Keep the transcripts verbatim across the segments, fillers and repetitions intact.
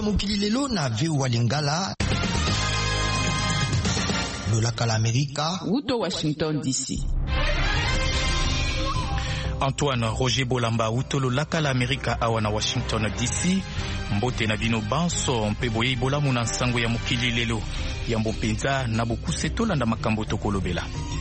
mokili lelo na V O A Lingala. Lolaka la Amerika. Uto Washington D C. Antoine Roger Bolamba utolo laka la Amerika awa na Washington D C. Mbote na bino banso mpe boye ibola muna nsango ya mokili lelo. Yambo penza na bokuse tolanda makambo tokolobela.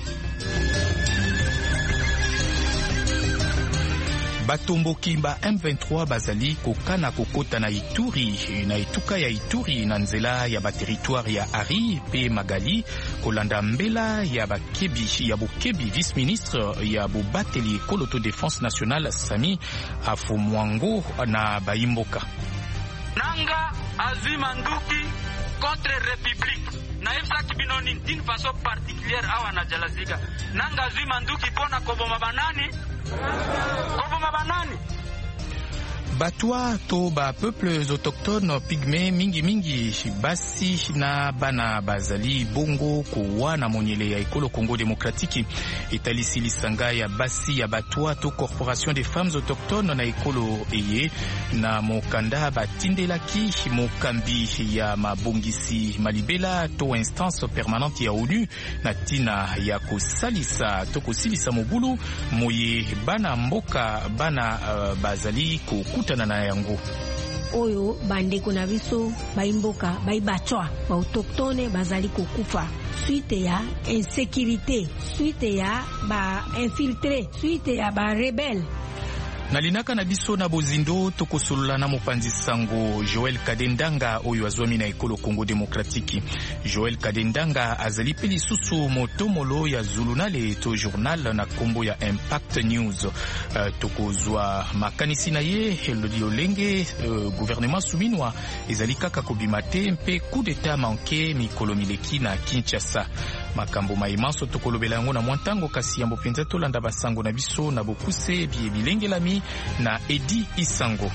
Batomboki ba M vingt-trois bazali kokana kokota na Ituri na etuka ya Ituri na nzela ya ba territoire ya Ari pe Magali kolanda mbela ya bakebi ya bokebi vice ministre ya bobateli koloto défense nationale Sami Afumwango na Baimboka. Nanga azima nduki contre république na efsa kibinoni d'une façon particulière awa na jalazika nanga azima nduki pona koboma banani koboma banani Batwa to ba peuples autochtones pygmées mingi mingi basi na bana bazali bongo kuwa na monyele ya ekolo Congo démocratique etalisi lisanga ya basi ya Batwa to corporation des femmes autochtones na ekolo eye na mokanda batindelaki mokambi ya mabongisi malibela to instance permanente ya ONU na tina ya kosalisa to kosilisa mobulu moye bana mboka bana uh, bazali kukuta na yango oyo bandeko na biso baimboka baibachwa ba autochtone bazali kokufa suite ya insécurité suite ya ba infiltré suite ya ba rebelle. Nalinaka na biso na bozindo tokosolola na mopanzi sango Joël Kadendanga oyo azwami na ekolo Congo démocratique. Joël Kadendanga azali pe lisusu motomolo ya Zulunale to journal na kombo ya Impact News. Uh, tokozwa makanisi na ye lolenge uh, gouvernement suminwa ezali kaka kobimate mpe coup d'état manqué mikolo mileki na Kinshasa. Makambo maimanso tokolobela yango na mwantango kasi yambo penza tolanda basango na biso na bokuse bie bilengelami na Edi Isango.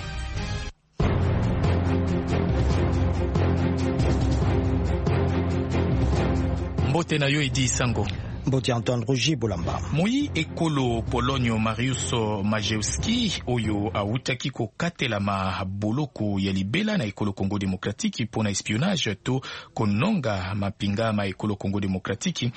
Mbote na yo Edi Isango. Mbote Antoine Roger Bolamba. Moi ekolo Polonio Mariusz Majewski oyo awutaki kokatela ma boloko ya libela na ekolo Congo démocratique pona espionnage to kononga mapinga ma ekolo Congo démocratique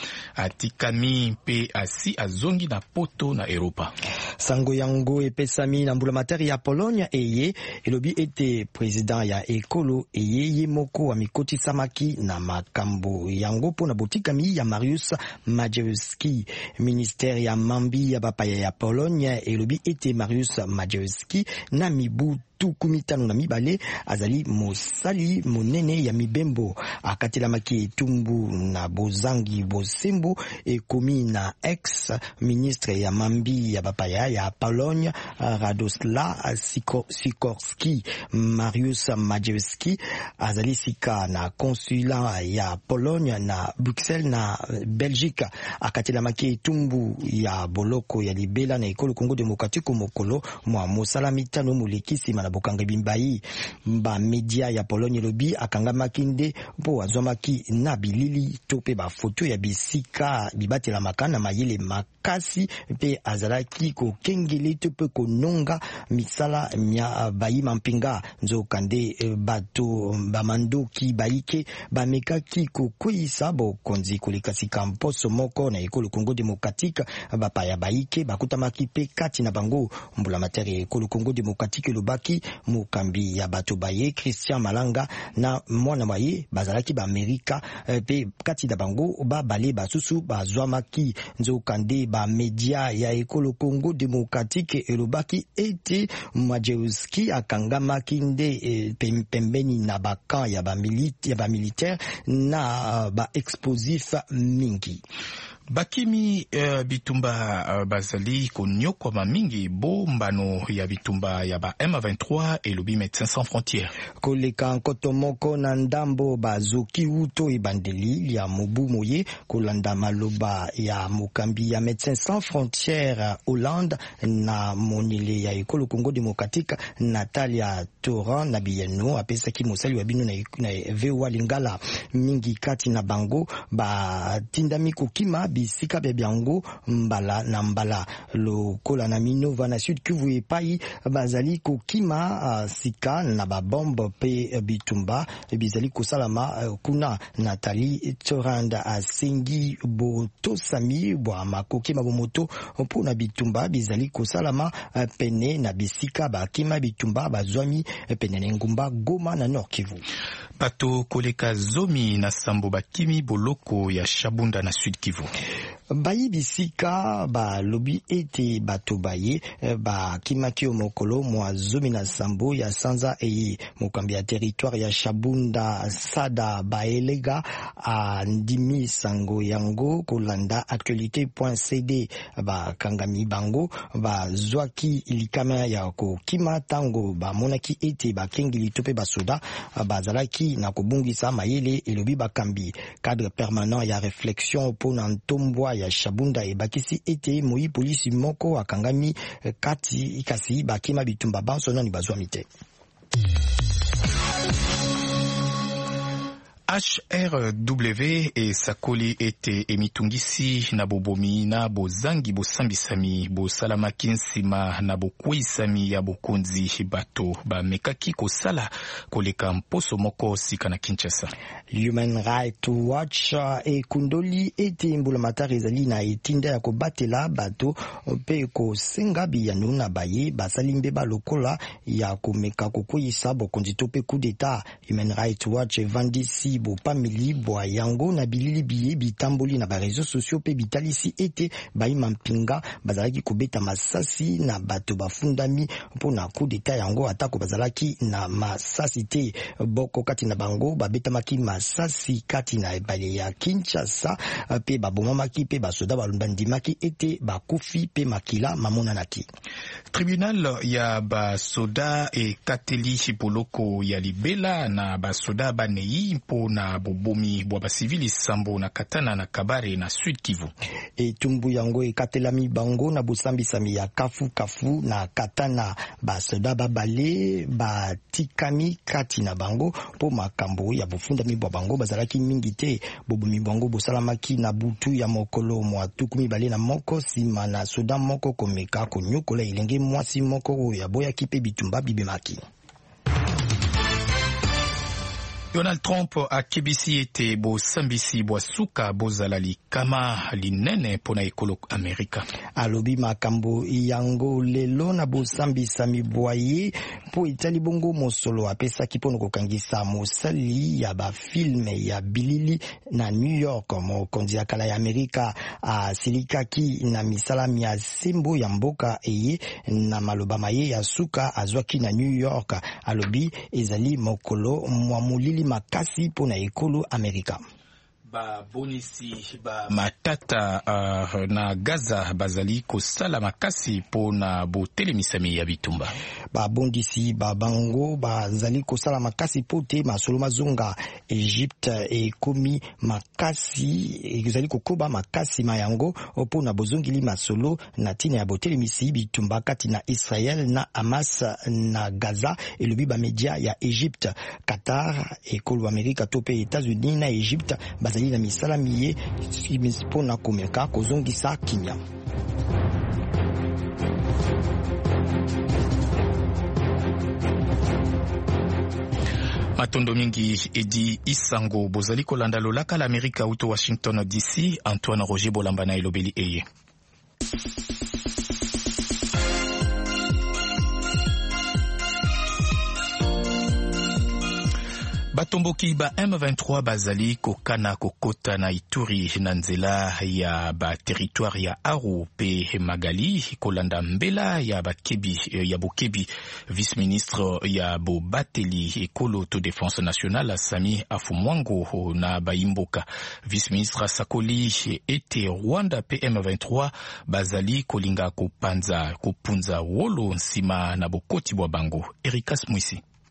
atikami pe asi azongi na poto na Europa. Sango yango epesami na mbula materi ya Pologne eye elobi ete président ya ekolo eye yemoko wa mikoti samaki na makambo yango pona botikami ya Mariusz Majewski. Ministère ya mambi ya bapaya ya Pologne elobi ete Mariusz Majewski na mibu tukumitano na mibale azali mosali monene ya mibembo akatela maki etumbu na bozangi bosembo ekomi na ex ministre ya mambi ya bapaya ya Pologne Radoslaw Sikorski. Mariusz Majewski azali sika na consulat ya Pologne na Bruxelles na Belgique akatela maki etumbu ya boloko ya libela na ekolo Congo démocratique mokolo mwa mosala mitano molekisi na bokanga bimbai ba media ya Pologne lobi akanga makinde po azomaki na bilili tope ba photo ya bisika bibatela makana mayele makasi pe azalaki ko kengele tope ko nonga misala mya bayi mampinga nzokande bato bamandoki baike bamekaki ko kuisa bo konzi kolekasi kamposo moko na ekolo Congo démocratique bapaya baike bakutamaki pe kati na bango mbula materi ekolo Congo démocratique lobaki mukambi ya bato baye Christian Malanga na mwana baye bazalaki ba Amerika pe kati da bango ba bale basusu bazwamaki nzokande ba media ya ekolo Congo démocratique elobaki ete Majewski akangamaki nde pembeni na bakan ya ba milite ya ba militaire na ba explosif mingi. Bakimi uh, bitumba uh, bazali konyokwa mamingi bombano ya bitumba ya ba M vingt-trois elobi Médecins Sans Frontières. Koleka nkotomoko na ndambo bazoki uto ebandeli ya mobu moye kolanda maloba ya mokambi ya Médecins Sans Frontières Hollande na monile ya ekolo Congo démocratique Natalia Toran na bieno apesaki mosali wa bino na, na V O A Lingala mingi kati na bango ba tindami kokima bisika bya byango mbala na mbala lokola na Minova na Sud Kivu epai bazali kokima uh, sika na babombe pe bitumba bizali kosalama uh, kuna Nathalie Toranda asengi botosami bwa makoke mabomoto mpona bitumba bizali kosalama uh, pene na bisika bakima bitumba bazwami uh, pene na ngumba Goma na Nord Kivu. Pato koleka zomi na sambo bakimi boloko ya Shabunda na Sud Kivu. Bayi bisika ba lobi ete bato baye ba kimaki mokolo mwa zomi na sambo ya sanza eye mokambi ya territoire ya Shabunda sada baelega a ndimi sango yango kolanda actualité point c d ba kangami bango ba zwaki likama ya ko kima tango ba monaki ete ba kengili tope basoda ba zalaki na kobungisa mayele elobi bakambi cadre permanent ya réflexion pona ntombwa ya Shabunda e bakisi ete moi polisi moko akangami kati ikasi bakima bitumba banso nani bazwami te. H R W e sakoli ete emitungisi na bobomi na bozangi bosambisami bosalamaki nsima na bokweisami ya bokonzi bato bamekaki kosala koleka mposo moko sika na Kinshasa. Human Rights Watch e kundoli ete mbulamatari ezali na etinda ya kobatela bato pe kosenga biyano na baye basalimbe balokola ya komeka kokweyisa bokonzi to pe coup d'etat. Human Rights Watch evandisi bo pamili bwa yango na bilili biye bitamboli na ba réseaux sociaux pe bitalisi ete baima mpinga bazalaki kobeta masasi na bato bafundami mpona coup d'etat yango atako bazalaki na masasi te boko kati na bango babetamaki masasi kati na ebale ya Kinshasa pe babomamaki pe basoda balundandimaki ete bakufi pe makila mamonanaki. Tribunal ya basoda e kateli boloko ya libela na basoda banei mpona bobomi bwa basivili sambo na Katana na Kabare na Sud Kivu. E tumbu yango ekatelami bango na bosambisami ya kafu kafu na Katana basoda babale batikami kati na bango po makambo ya bofundami bwa bango bazalaki mingi te bobomi bango bosalamaki na butu ya mokolo mwa tukumi bale na moko sima na soda moko komeka konyokola ilenge mwasi moko ya boya kipe bitumba bibemaki. Donald Trump akebisi ete bosambisi bwa suka bozalali kama linene pona ekolo Amerika. Alobi makambo yango lelo na bosambisa mibwaye po itali bongo mosolo apesa kipono kokangisa mosali ya ba filme ya bilili na New York mo konzi ya kala ya Amerika a silikaki na misalami ya sembo ya mboka eye na maloba maye ya suka azwaki na New York. Alobi ezali mokolo mwa mulili makasi pona ekolo Amerika. Ba bonisi ba matata uh, na Gaza bazali kosala makasi pona botelemisami ya bitumba. Ba bondisi ba bango bazali kosala makasi pote masolo mazonga Egypte e komi makasi ezali kokoba makasi mayango pona bozongili masolo na tina ya botelemisi bitumba kati na Israel na Hamas na Gaza elobi ba media ya Egypte, Qatar, ekolo Amerika tope États-Unis na Egypte bazali na misala miye pona komeka kozongisa kimia. Matondo mingi edi isango bozali kolanda lolaka la Amerika uto Washington D C. Antoine Roger Bolamba na elobeli eye. Batomboki ba M vingt-trois bazali kokana kokota na Ituri na nzela ya ba territoire ya Aru pe Magali kolanda mbela ya bakebi ya bokebi vice-ministre ya Bobateli ekolo to défense nationale Sami Afumwango na Baimboka. Vice-ministre Sakoli ete Rwanda pe M vingt-trois bazali kolinga kopanza kopunza wolo nsima na bokoti bwa bango. Erikas Mwisi.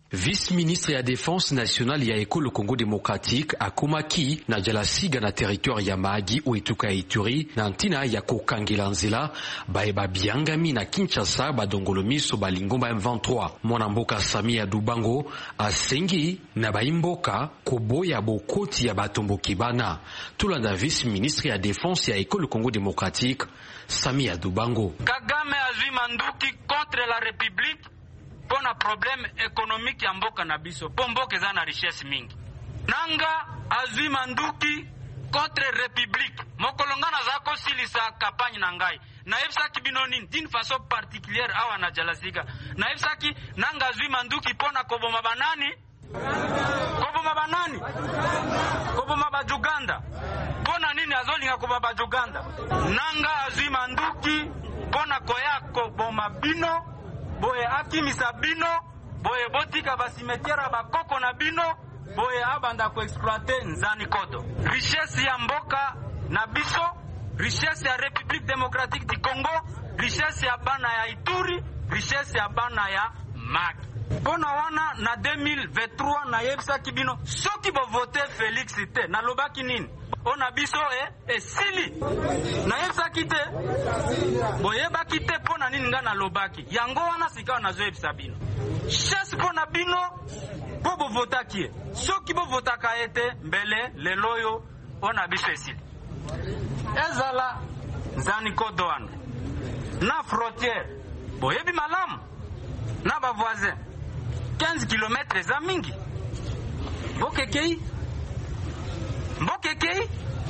Vice-ministre ya Défense nationale ya ekolo Congo Démocratique akomaki na jalasiga na territoire ya Mahagi oetuka Ituri na ntina ya kokangela nzela baeba biangami na Kinshasa badongolo miso balingomba M vingt-trois. Mwanamboka Sami Adubango asengi na baimboka koboya bokoti ya batomboki bana. Tulanda vice-ministre ya Défense ya ekolo Congo Démocratique Sami Adubango. Kagame azwi manduki contre la République pona problème économique ya mboka na biso po mboka eza na richesse mingi. Nanga azwi manduki contre République mokolongana zako silisa kampagne na ngai na efsaki binoni d'une façon particulière awa na jalasiga na efsaki nanga azwi manduki pona koboma banani koboma banani koboma bajuganda pona nini azolinga koboma bajuganda nanga azwi manduki pona koya koboma bino boye akimisa bino boye botika basimetiera bakoko na bino boye abanda ko exploiter nzani kodo richesse ya mboka na biso richesse ya République démocratique du Congo richesse ya bana ya Ituri richesse ya bana ya Mahagi. Pona wana na deux mille vingt-trois na yebisa kibino soki bo voter Félix te na lobaki nini ona biso e esili na yebisa kite boyeba kite pona nini nga na lobaki yango wana sika na zo yebisa bino chasse pona bino po bo votaki soki bo votaka ete mbele leloyo ona biso esili ezala nzani kodo wana na frontière boyebi malamu na ba voisin quinze kilomètres za mingi bokekei mbokekei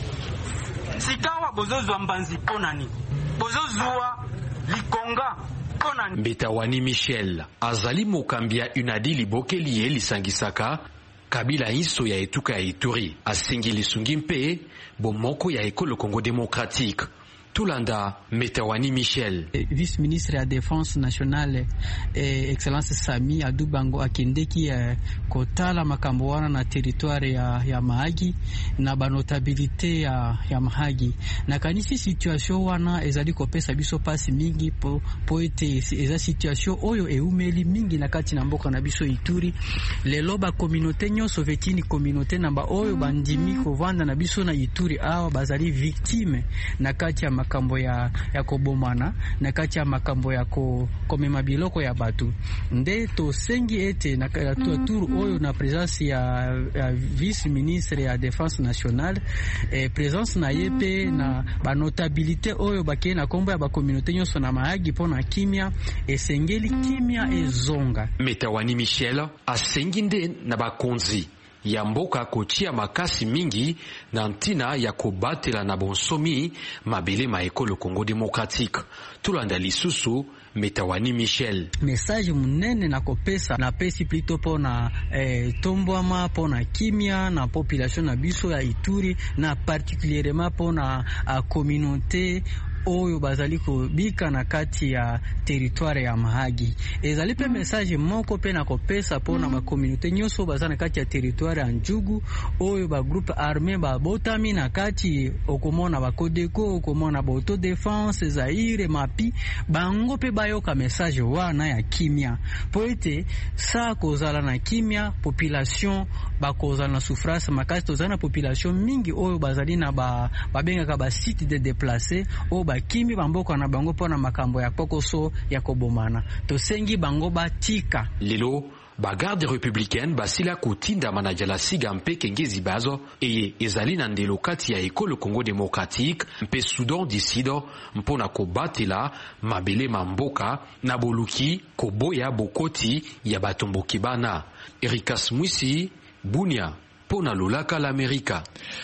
sikawa bozozwa mbanzi pona nini bozozwa likonga pona nini. Mbetawani Michel azali mokambia unadili bokeli ye lisangisaka kabila iso ya etuka ya Ituri asengi lisungi mpe bomoko ya ekolo Congo Démocratique. Tulanda Mbetawani Michel. Vice-ministre ya Défense nationale eh, Excellence Sami Adubango akendeki eh, kotala makambo wana na territoire ya, ya Mahagi na banotabilité ya, ya Mahagi na kanisi situation wana ezali kopesa biso pasi mingi po, po ete eza situation oyo eumeli mingi na kati na mboka na biso Ituri lelo ba communauté nyonso vetini communauté namba oyo bandimi kovanda na biso na Ituri awa bazali victime na kati ya makambo ya, ya kobomana na kati ya makambo ya ko, komema biloko ya batu nde to sengi ete na turu oyo na presence ya, ya vice ministre ya Défense nationale eh, presence na yepe na ba notabilité oyo bakeye na kombo ya ba communauté nyonso na Mahagi pona kimia esengeli kimia ezonga. Mbetawani Michel asengi nde na bakonzi ya mboka kotia makasi mingi na ntina ya kobatela na bonsomi mabele ma ekolo Congo Démocratique. Tulanda lisusu Mbetawani Michel. Message munene na kopesa na pesi plito pona eh, tombwama pona kimia na population na biso ya Ituri na particulièrement pona a communauté oyo bazali kobika na kati ya territoire ya Mahagi. Ezali pe message moko pe na kopesa pona ba communauté nyonso bazana na kati ya territoire ya Njugu oyo ba groupe armé ba botami na kati okomona ba Kodeko okomona ba auto défense Zaire Mapi bango pe bayoka message wana ya kimia po ete sa kozala na kimia population ba kozala na souffrance makasi tozana population mingi oyo bazali na ba babenga ba site de déplacer o ba kimi bamboka na bango pona makambo ya kokoso ya kobomana tosengi bango batika lelo bagarde républicaine basila kutinda manajala siga mpe kengezi bazo eye ezali na ndelo kati ya ekolo Congo Démocratique mpe Soudan du Sud mpona kobatela mabele mamboka na boluki koboya bokoti ya batomboki bana. Erikas Mwisi Bunia pona lolaka l'Amerika.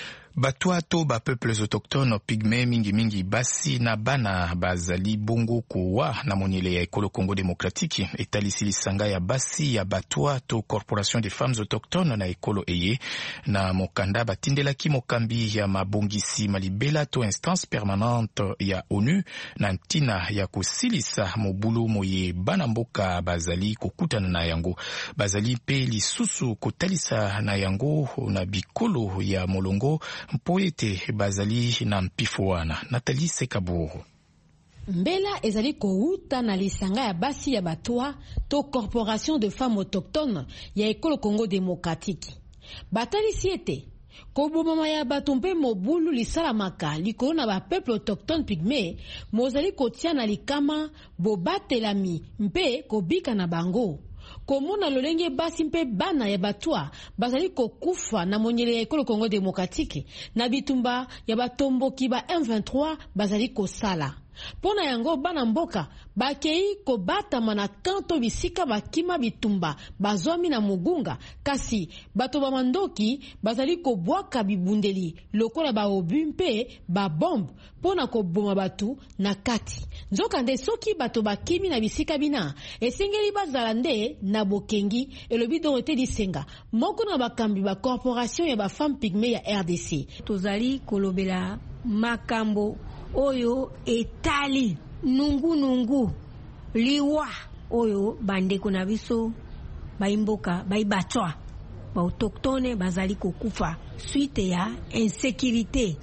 Batuato ba peuples autochtones pygmée mingi mingi basi na bana bazali bongo kowa na monyele ya ekolo Congo Démocratique etalisi lisanga ya basi ya Batuato Corporation des femmes autochtones na ekolo eye na mokanda batindelaki mokambi ya mabongisi malibela to instance permanente ya ONU na ntina ya kosilisa mobulu moye bana mboka bazali kokutana na yango bazali pe lisusu kotalisa na yango na bikolo ya molongo mpoete bazali na mpifuana. Nathalie Sekaburu. mbela ezali kouta na lisanga ya basi ya batwa to corporation de femmes autochtones ya ekolo Congo démocratique. Batalisi ete kobomama ya bato mpe mobulu lisalamaka likolo na bapeuple autochtone pygmée mozali kotia na likama bobatelami mpe kobika na bango. Komona lolenge basi mpe bana ya batwa bazali kokufa na monyele ya ekolo Congo démocratique na bitumba ya batomboki ba M vingt-trois bazali kosala. Pona yango bana mboka bakei kobatama na kanto bisika bakima bitumba bazwami na mugunga kasi bato bamandoki bazali kobwaka bibundeli lokola baobu mpe babombe pona koboma batu na kati. Nzoka nde soki bato bakimi na bisika bina esengeli bazala nde na bokengi elobi Dorothée Lisenga moko na bakambi ba corporation ya ba femme pygmée ya R D C. Tozali kolobela makambo oyo etali nungu nungu liwa oyo bandeko na biso baimboka baibatwa ba autochtone bazali kokufa suite ya insécurité,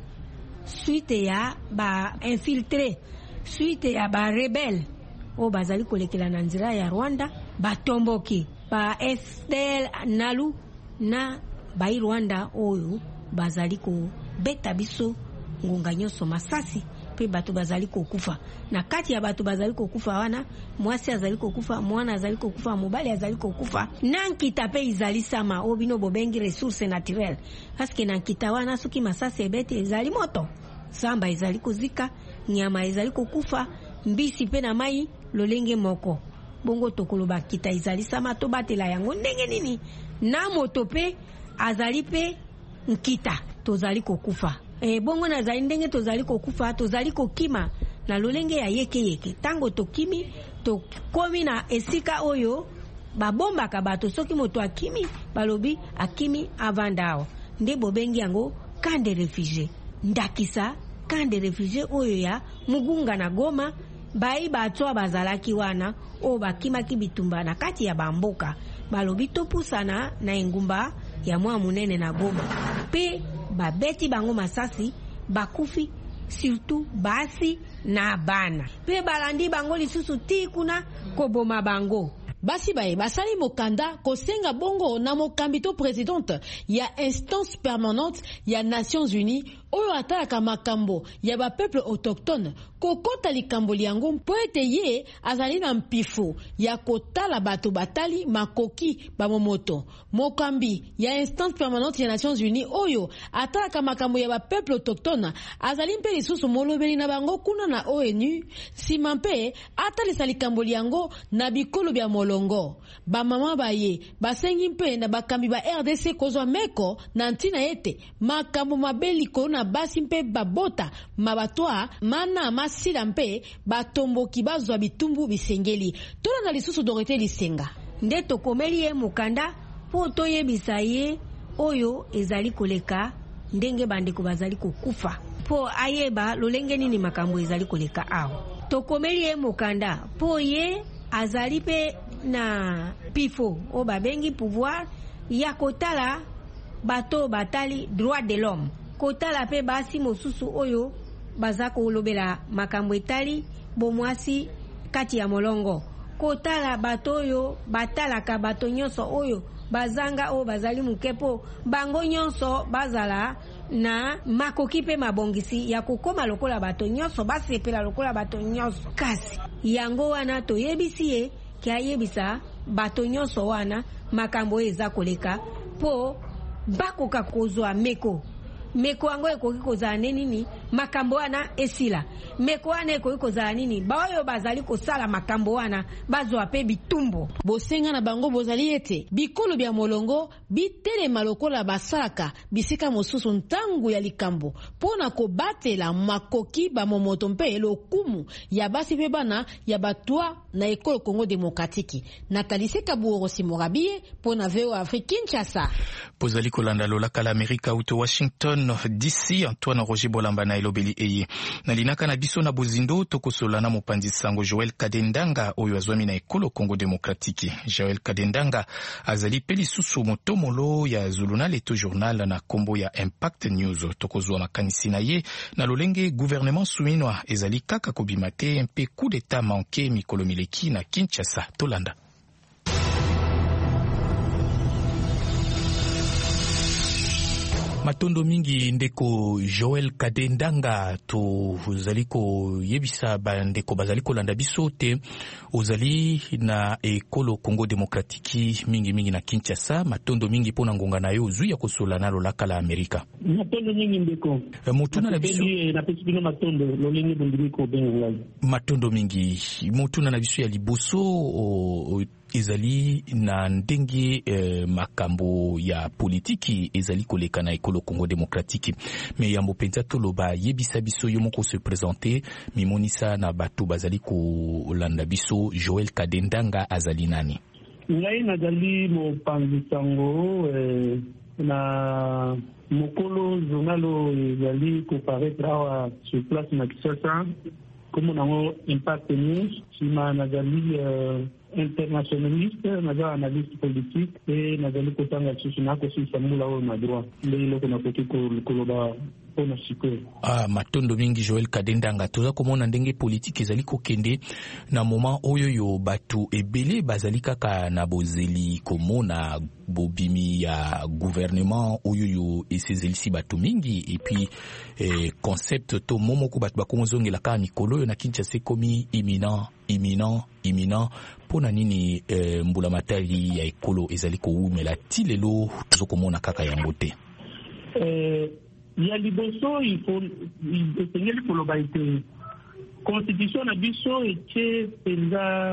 suite ya ba infiltré, suite ya ba rebelle o bazali kolekela na nzira ya Rwanda batomboki ba F D L nalu na bai Rwanda oyo bazali ko beta biso ngunga nyonso masasi pe bato bazali kokufa. Na kati ya bato bazali kokufa wana mwasi azali kokufa, mwana azali kokufa, mobali azali kokufa. Nankita pe izali sama obino bobengi ressources naturelles parce que nankita wana soki masasi ebete ezali moto, samba ezali kozika, nyama ezali kokufa, mbisi pe na mai lolenge moko. Bongo tokoloba kita izali sama to batela yango ndenge nini na moto pe azali pe nkita tozali kokufa. E bongo na zali ndenge tozali kokufa tozali kokima na lolenge ya yeke yeke tango tokimi to komi na esika oyo babombaka bato soki moto akimi balobi akimi avandao nde bobengi yango camp de réfugiés. Ndakisa camp de réfugiés oyo ya Mugunga na Goma bai batwa bazalaki wana o bakimaki bitumba na kati ya bamboka balobi topusana na engumba ya mwa munene na Goma pe babeti bango masasi bakufi surtout basi na bana pe balandi bango lisusu ti kuna koboma bango. Basi bae basali mokanda kosenga bongo na mokambi to présidente ya instance permanente ya Nations Unies oyo atalaka makambo ya ba peuple autochtone kokota likambo liango mpo ete ye azali na mpifo ya kotala bato batali makoki bamomoto. Mokambi ya instance permanente ya Nations Unies oyo atalaka makambo ya ba peuple autochtone azali mpe lisusu molobeli na bango kuna na O N U sima mpe atalisa likambo liango na bikolo bya molongo. Ba mama baye basengi mpe na bakambi ba R D C kozwa meko na ntina ete makambo mabeli kona basi mpe babota mabatwa mana masila mpe batomboki bazwa bitumbu bisengeli. Tona na lisusu Dorothée Lisenga nde tokomeli ye mukanda po toyebisa ye oyo ezali koleka ndenge bandeko bazali kokufa po ayeba lolenge nini makambo ezali koleka aho. Tokomeli ye mukanda po ye azali pe na pifo o babengi pouvoir ya kotala bato batali droit de l'homme, kotala pe basi mosusu oyo bazako olobela makambo etali bomwasi kati ya molongo, kotala bato oyo batalaka bato nyonso oyo bazanga o bazali mukepo bango nyonso bazala na makoki pe mabongisi ya kokoma lokola bato nyonso basepela lokola bato nyonso. Kasi yango wana toyebisi ye ki ayebisa bato nyonso wana makambo eza koleka po bakoka kozwa meko. Meko yango ekoki kozala nini makambo wana esila. Meko wana ekoki kozala nini baoyo bazali kosala makambo wana bazwa pe bitumbo. Bosenga na bango bozali ete bikolo bya molongo bitelema lokola basalaka bisika mosusu ntangu ya likambo pona kobatela makoki ba momoto mpe elokumu ya basi pe bana ya batwa na ekolo Congo démocratique. Nathalie Sekaburo Simorabie pona V O Afrique Kinshasa. Pozali kolanda lola kala Amerika uto Washington D C. Antoine Roger Bolamba na elobeli eye na linaka na biso na bozindo tokosola na mopanzi sango Joel Kadendanga oyo azwami na ekolo Congo Demokratiki. Joel Kadendanga azali pe lisusu motomolo ya Zuluna Leto Journal na kombo ya Impact News. Tokozwa makanisi na ye na lolenge gouvernement suinwa ezali kaka kobima te mpe coup d'état manqué mikolo mileki na Kinshasa. Tolanda. Matondo mingi ndeko Joel Kadendanga to zaliko yebisa ba ndeko bazaliko landa biso te ozali na ekolo Congo Demokratiki mingi mingi na Kinshasa. Matondo mingi pona ngonga na yo zuya kosola na lolaka la Amerika. Matondo mingi ndeko mutuna na biso na pesibino matondo lolenge bondimiko benga matondo mingi mutuna na biso ya liboso o, ezali na ndenge eh, makambo ya politiki ezali koleka na ekolo Congo Demokratiki me yambo penza toloba yebisa biso yo moko se présenter mimonisa na bato bazali kolanda biso Joel Kadendanga azali nani? Ngai nazali mopanzi sango eh, na mokolo journalo ezali koparaître awa sur place na Kinshasa comme nango Impact News sima nazali euh, internationaliste, naza analyste politique et nazali kotanga susu na ko sisa mula o na droit lelo kuna kotiko koloba ona siko. Ah, matondo mingi Joel Kadendanga toza komona ndenge politique ezali kokende na moment oyo yo batu ebele bazali kaka na bozeli komona bobimi ya gouvernement oyo yo esezelisi batu mingi et puis eh, concept to momo ko batu bakomozongela ka mikolo yo na Kinshasa komi imminent imminent imminent pona nini eh, mbula matari ya ekolo ezali koumela ti lelo tozokomona kaka yango te. Eh, ya liboso il faut esengeli koloba ete constitution na biso etie penza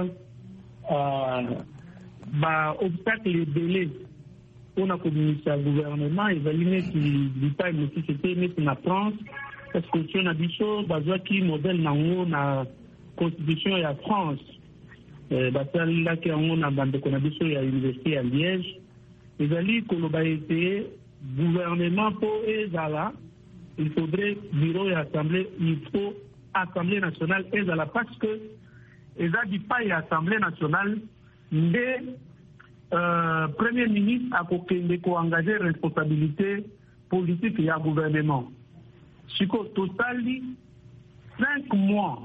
uh, ba obstacle ebele mpona kobimisa gouvernement ezali neti lipai mosusu te neti na France parce que constitution na biso bazwaki modele nango na constitution ya France. Eh, basalaki yango na bandeko na biso ya université ya Liège ezali koloba ete gouvernement po ezala il faudrait bureau et assemblée il faut assemblée nationale ezala parce que eza dipa ya assemblée nationale nde euh, premier ministre akokende koengage responsabilité politique ya gouvernement siko totali cinq mois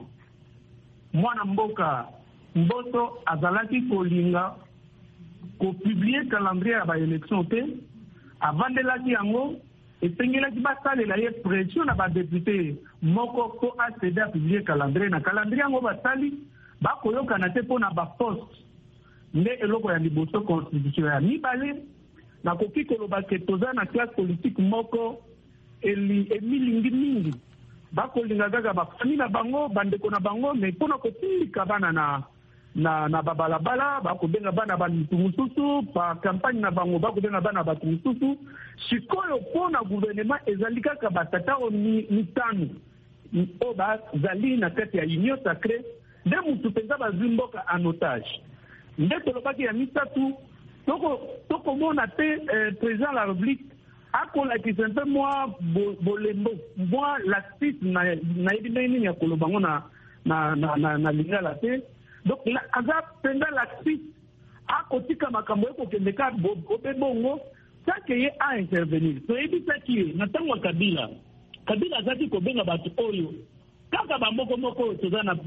mwana mboka mboto azalaki kolinga kopublier calendrier ya baélection te avandelaki yango esengelaki basalela ye pression na badepute moko po acede a publier calendrier na calendrier yango basali bakoyokana te mpo na baposte nde eloko ya liboso constitution ya mibale nakoki koloba ke toza na classe politique moko emilingi mingi bakolinga kaka bafami na bango bandeko na bango me mpona kotindika bana na na na babalabala bakobenga bana bantu mosusu pa campagne na bango bakobenga bana batu mosusu sikoyo mpona gouvernement ezali kaka batata o mitano o bazali na kati ya union sacrée nde mutu mpenza bazwi mboka en otage nde tolobaki ya misatu tokomona te eh, président la république akolakisa mpe mwa bolembo mwa laxisme nayebi ndenge nini ya koloba ngo na na na na lingala te donc aza mpenza laxisme akotika makambo ekokende ka obebongo sake ye a intervenir toyebisaki ye na ntango ya kabila kabila azaki kobenga bato oyo kaka bamoko moko toza na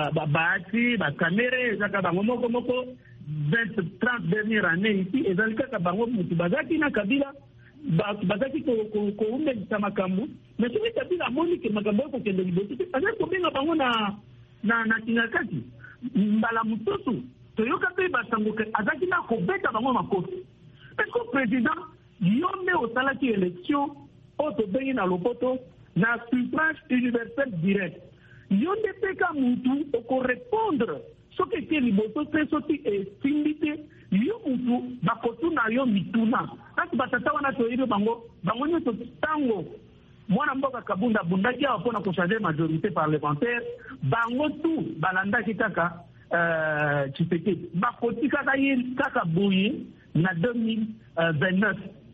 baati bakamere ezaka bango moko moko vingt trente dernière année ici ezali kaka bango mutu bazaki na kabila bazaki koumbelisa makambo mais soki kabila amoni ke makambo ekokende liboso te azali kobenga bango na na kingakati mbala mosusu toyoka mpe basango ke azaki na kobeta bango makofi parce que président yo nde osalaki élection oyo tobengi na lopoto na suffrage universel direct yo nde mpe ka mutu okorépondre soki eke liboso te soki esimbi te yo mutu bakotuna yo mituna kasi batata wana toyebi bango bango nyonso ntango mwana mboka kabunda abundaki awa mpona kochange majorité parlementaire bango tu balandaki kaka uh, Tshisekedi bakoti kaka ye kaka boye na deux mille vingt-neuf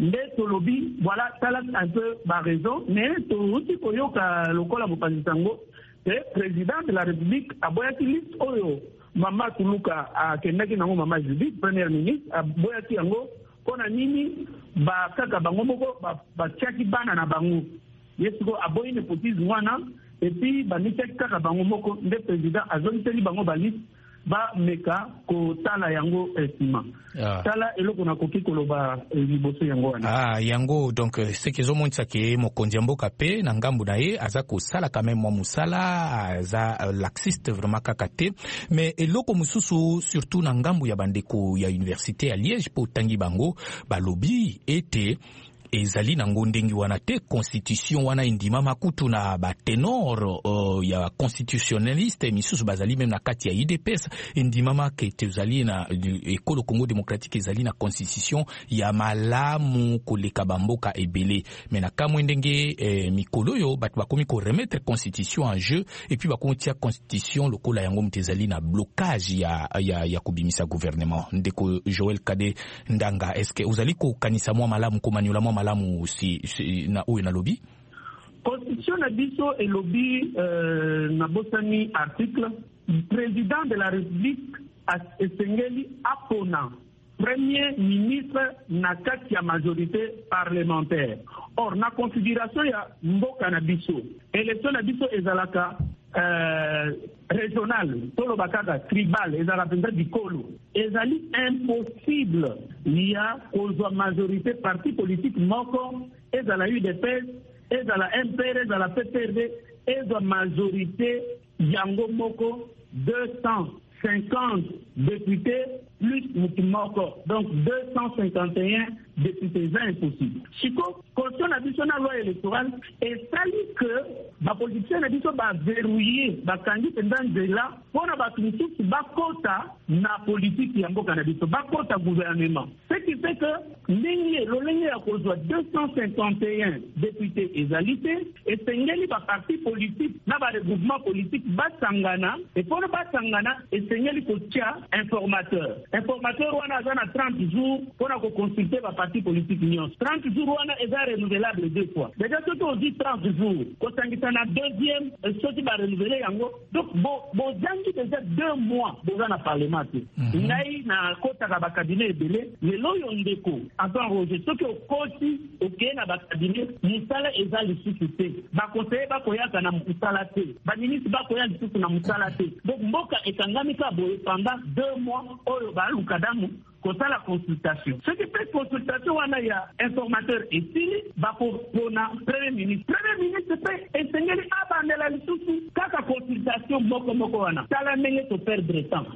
nde tolobi voilà tala un peu ba raison mais to aussi koyoka lokola mopanzisango le président de la République aboyaki liste oyo Mama Tuluka akendaki nango Mama Judith première ministre aboyaki yango pona nini ba kaka bango moko ba tiaki bana na bango yesuko aboyi nepotisme wana et puis ba mitaki kaka bango moko nde président azongiseli bango ba liste ba meka ko tala yango estima ah. Tala eloko na koki koloba liboso yango wana ah yango donc ce qu'ils ont montré que mokonzi mboka pe na ngambu na ye aza ko sala quand même mo musala za uh, laxiste vraiment kakate mais eloko mususu surtout na ngambu ya bandeko ya université à Liège po tangi bango ba lobby était ezali na ngondengi wana te constitution wana indima makutu na ba tenor uh, ya constitutionnaliste misusu bazali même na kati ya I D P S indima makete ezali na ekolo Congo démocratique ezali na constitution ya malamu koleka bamboka ebele mais na kamwe ndenge eh, mikolo yo batu bakomi ko remettre constitution en jeu et puis bakomi tia constitution lokola yango mtezali na blocage ya ya ya kubimisa gouvernement ndeko Joël Kadendanga est-ce que uzali ko kanisa mwa malamu ko maniola mwa malamu si, si na oyo na lobby constitution na biso et lobby euh, na bosani article président de la République a esengeli apona premier ministre na kati ya majorité parlementaire or na configuration ya mboka na biso élection na biso ezalaka euh, régional tolo bakaka tribal ezala penza dikolo ezali impossible ya kozwa majorité parti politique moko ezala U D P S ezala M P R ezala P P R D ezwa majorité yango moko deux cent cinquante députés plus Moutimoko. Donc deux cent cinquante et un députés, c'est impossible. Chico, constitution de la loi électorale, et ça dit que la politique va verrouiller la candidature dans là pour la politique va quota na politique qui est cannabis, va quota gouvernement. Ce qui fait que l'Union, l'Union a causé deux cent cinquante et un députés égalité et c'est une parti politique, n'a pas de mouvement politique, va sangana et pour le bas sangana et c'est une informateur. Informateur on a trente jours pour consulter la parti politique union. trente jours on a renouvelable deux fois. Déjà tout on dit trente jours. Quand on a deuxième, ce qui va renouveler yango. Donc bon bon déjà deux mois dans le parlement. Ngai na kota ka bakadine ebele le loyo ndeko avant Roger ce que kosi ok na bakadine musala eza lisusu te ba conseiller ba koyaka na musala te ba ministre ba koyaka lisusu na musala te donc mboka ekangami ka boye pendant deux mois oyo ba lukadamu comme la consultation. Ce qui fait consultation, on a y a informateur et fini, bah pour na premier ministre. Premier ministre fait enseigner à bande la sous kaka consultation moko moko wana. Tala menge to perdre temps.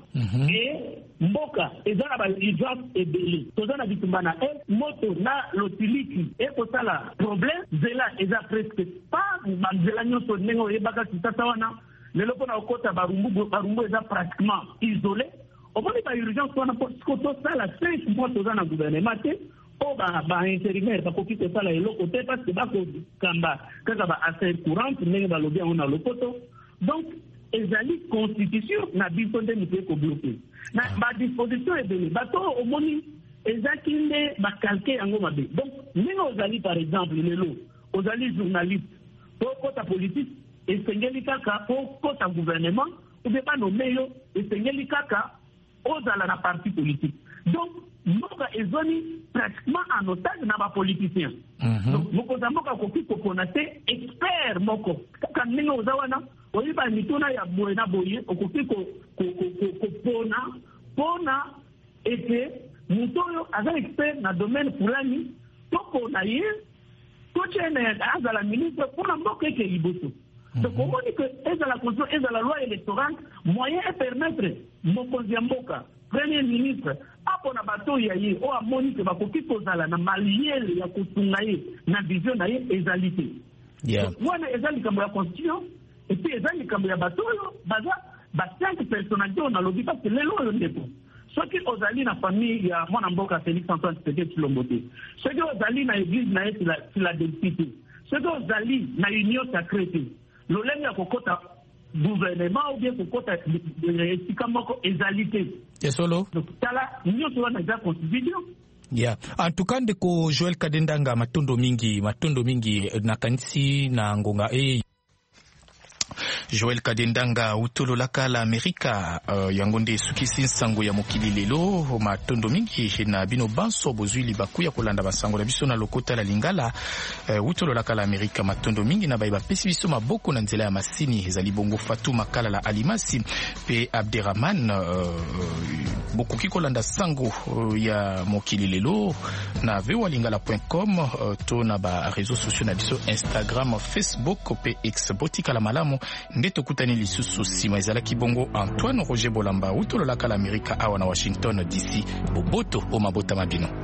Et mboka ezana ba urgence et belé. Tozana bitumbana et moto na lotiliki et pour ça la problème zela eza presque pas zela nyoto nengo ebaka tsata wana. Le loko na okota barumbu barumbu eza pratiquement isolé. On va pas urgence pour n'importe ça la cinq mois dans un gouvernement au bas bas intérimaire parce que c'est ça là et l'autre côté parce que bas kamba quand ça va assez courante mais va le bien on a le poteau donc ezali constitution na biso nde mpe ko bloquer na ba disposition et de bateau au moni ezakinde ba calquer yango mabe donc nous ozali par exemple lelo ozali journaliste pour côté politique et sengeli kaka pour côté gouvernement ou bien pas nommer yo et sengeli kaka aux à la partie politique. Donc, nous avons pratiquement en otage dans les politiciens. Donc, nous avons contacté experts. Quand nous avons dit que nous avons des experts dans le domaine pour l'année, pour nous avons la ministre pour nous. Donc, on dit que la constitution et la loi électorale, moyen est permettre Mokonzi Mboka, premier ministre, après na bateau yaye, ou à monique, va koki kozala na maliel ya kutungaye, na vision na ye égalité. Donc, moi, ezali kambo la constitution, et puis ezali kambo ya bateau yo, baza, ba cinq personnalités on a lobby parce que les lois yon dépôt. Ceux qui ozali na famille ya Mwana Mboka Félix Antoine Tshisekedi Tshilombo. Ceux qui ozali na église na ye Philadelphie. Ceux qui ozali na union sacrée. L'olème ya kokota gouvernement ou bien kokota sikamoko égalité. Et solo. Donc tala union sur la constitution. Yeah. Antukande ko Joel Kadendanga matondo mingi matondo mingi na kanisi na ngonga e Joel Kadendanga utolo laka la Amerika uh, yangonde sukisi nsango ya mokili lelo matondo mingi na bino banso bozwili bakuya kolanda basango na biso na lokota la lingala uh, utolo laka la Amerika matondo mingi na baiba pesi biso maboko na nzela ya masini ezali bongo Fatou Makala la Alimasi pe Abderrahman uh, bokoki kolanda sango uh, ya mokili lelo na voa lingala point com uh, to na ba réseaux sociaux na biso Instagram, Facebook pe X botika la malamu ndeto kutani lisusu sima ezalaki bongo Antoine Roger Bolamba utolo laka la Amerika awa na Washington D C boboto o mabota mabino.